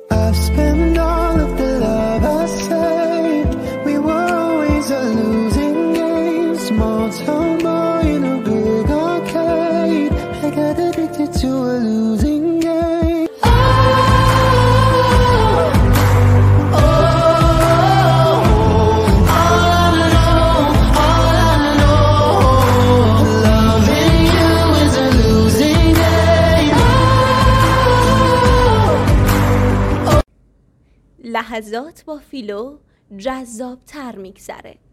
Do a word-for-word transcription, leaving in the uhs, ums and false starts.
I've spent all of the love I saved. We were always a losing game. Small town boy in a big arcade. I got addicted to a losing game. Oh, oh, all I know, all I know, loving you is a losing game. لحظات با فیلو جذاب‌تر میگذره.